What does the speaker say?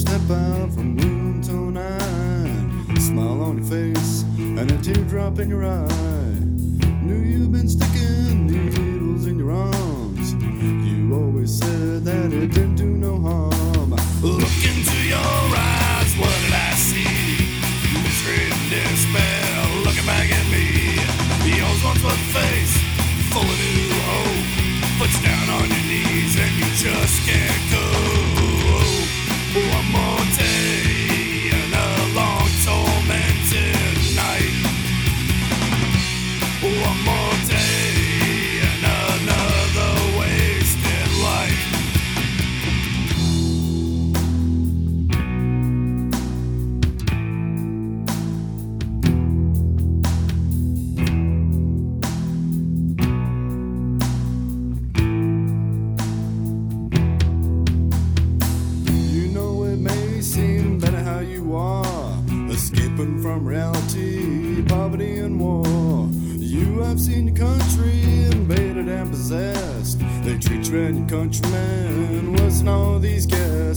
step out from noon till 9. Smile on your face and a teardrop in your eye. Knew you've been sticking needles in your arms. You always said that it didn't do no harm. Look into your eyes, what did I see? Straight in despair, looking back at me. Yours once was a face full of new hope. Put you down on your knees and you just can't go. One more day and a long tormented night. One more day and another wasted life. You know it may seem better how you are, escaping from reality, poverty and war. You have seen your country invaded and possessed. They treat you and your countrymen worse than all these guests.